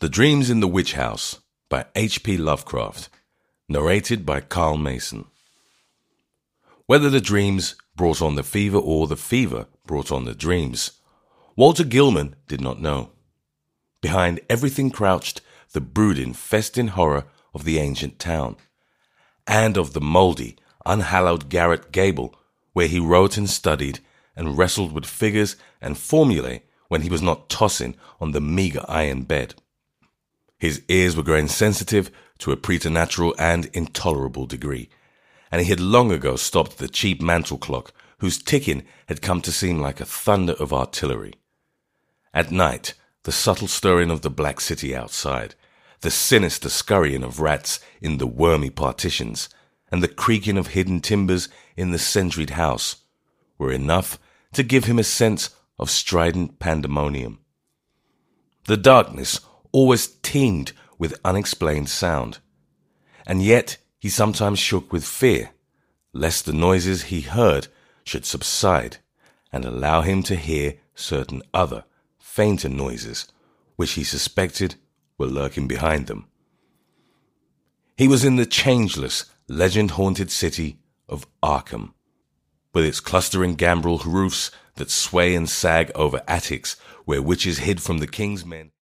The Dreams in the Witch House by H.P. Lovecraft, narrated by Carl Mason. Whether the dreams brought on the fever or the fever brought on the dreams, Walter Gilman did not know. Behind everything crouched the brooding, festin horror of the ancient town, and of the mouldy, unhallowed garret gable where he wrote and studied and wrestled with figures and formulae when he was not tossing on the meagre iron bed. His ears were growing sensitive to a preternatural and intolerable degree, and he had long ago stopped the cheap mantel clock whose ticking had come to seem like a thunder of artillery. At night, the subtle stirring of the black city outside, the sinister scurrying of rats in the wormy partitions, and the creaking of hidden timbers in the sentried house were enough to give him a sense of strident pandemonium. The darkness always teemed with unexplained sound, and yet he sometimes shook with fear, lest the noises he heard should subside and allow him to hear certain other, fainter noises which he suspected were lurking behind them. He was in the changeless, legend-haunted city of Arkham, with its clustering gambrel roofs that sway and sag over attics where witches hid from the king's men